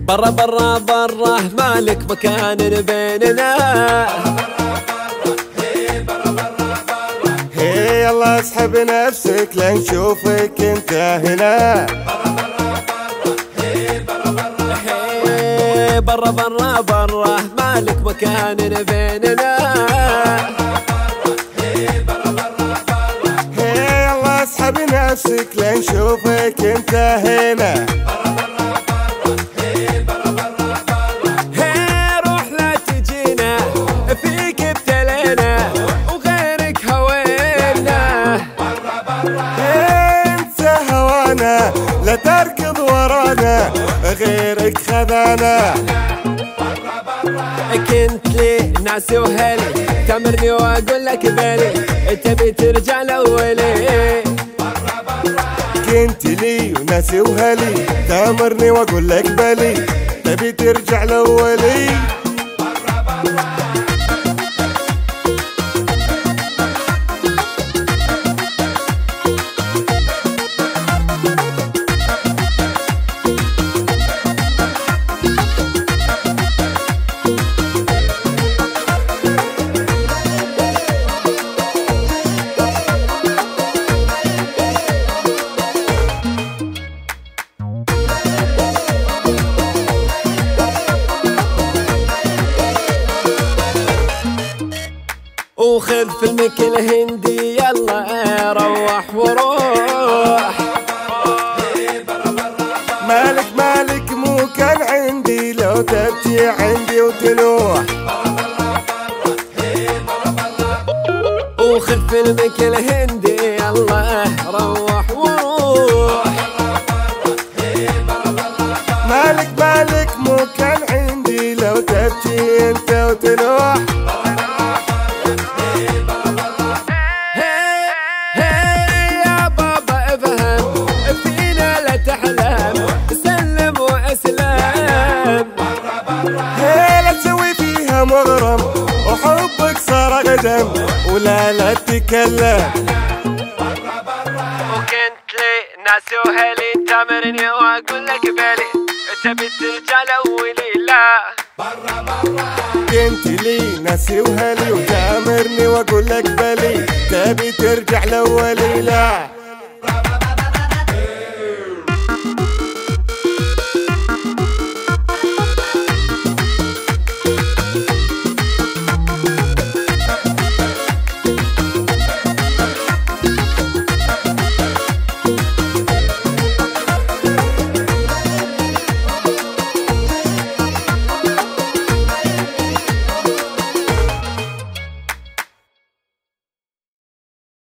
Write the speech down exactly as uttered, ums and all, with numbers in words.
برا برا برا مالك مكان بيننا. هي يلا اسحب نفسك لنشوفك انت هنا. برا برا برا مالك مكان بيننا. هي يلا اسحب نفسك لنشوفك انت هنا. هي روح لا تجينا فيك ابتلينا وغيرك هوينا. انت هوانا لا تركض ورانا غيرك خذانا. كنت لي ناسي وهلي تمرني واقول لك بالي تبي ترجع لاولي. كنت لي وناسي وهلي تامرني واقول لك بالي تبي ترجع لاولي. وخذ فيلمك الهندي يلا روح وروح. مالك مالك مو كان عندي لو تبكي عندي وتلوح. وخذ فيلمك الهندي يلا روح وروح. مالك مالك مو كان عندي لو تبكي انت وتلوح. مغرم وحبك صار قدم ولا لا تتكلم. وكنت لي ناسي وهلي تامرني واقول لك بالي تبي ترجع لاولي. لا كنت لي ناسي وهلي وتامرني واقول لك بالي تبي ترجع لاولي. لا